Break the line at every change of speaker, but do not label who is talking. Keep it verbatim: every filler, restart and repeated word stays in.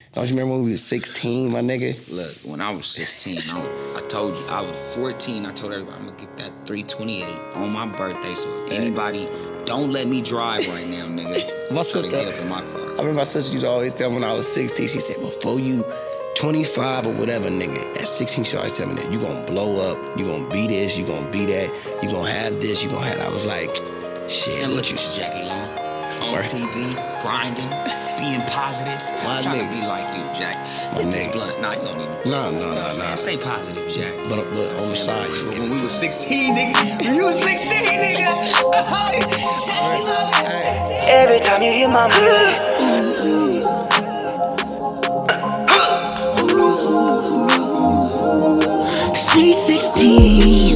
Don't you remember when we was sixteen, my nigga?
Look, when I was sixteen, I, was, I told you, I was fourteen, I told everybody I'm gonna get that three twenty-eight on my birthday, so if anybody, don't let me drive right now, nigga.
My
So
sister,
they get up in my car.
I remember my sister used to always tell me when I was sixteen, she said, before you twenty-five or whatever, nigga, at sixteen, she always tell me that you gonna blow up, you gonna be this, you gonna be that, you gonna have this, you gonna have that. I was like, shit.
And look, you should Jackie Long on
Right.
T V, grinding, being positive.
My
I'm trying
nigga.
to be like you, Jack.
My
Hit this
nigga.
blunt. Nah, you don't need it.
No, no, no,
Man,
no.
stay positive, Jack.
But, but on the side,
But
you
when we was sixteen, nigga, when you was sixteen, nigga, oh, Jackie Long.
Every time you hear my voice,
Sweet sixteen.